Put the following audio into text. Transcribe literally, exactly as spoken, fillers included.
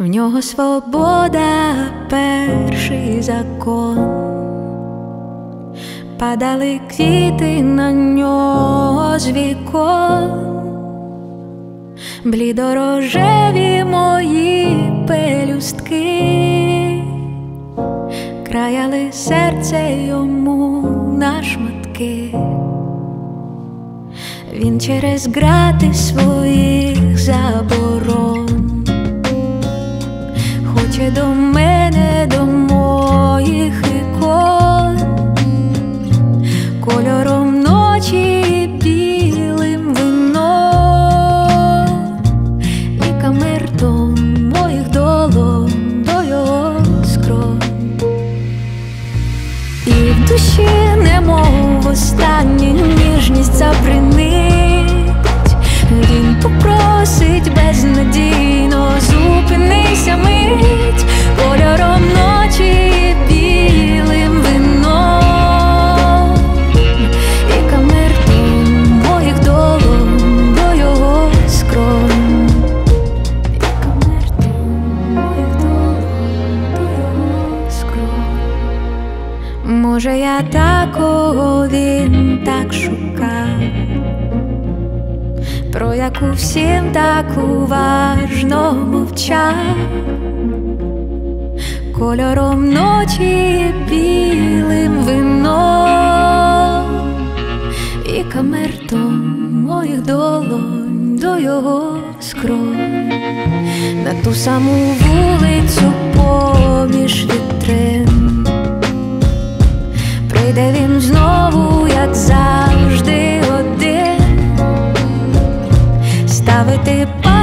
В нього свобода перший закон. Падали квіти на нього з вікон, блідорожеві мої пелюстки краяли серце йому на шматки. Він через грати своїх заборон хоче до мене, до моїх ікон, кольором ночі білим вином і камертон моїх долонь до його скронь. І в душі немов останню ніжність запринить. Він попросить безнадійно: зупинися мить, кольором ночі білим вином і камертон моїх долонь до його скронь, і камертон моїх долонь до його скронь. Може, я такого він так шукав, про яку всім так уважно мовчав, кольором ночі білим вином і камертон моїх долонь до його скронь. На ту саму вулицю поміж вітрин прийде він знову, як завжди, один ставити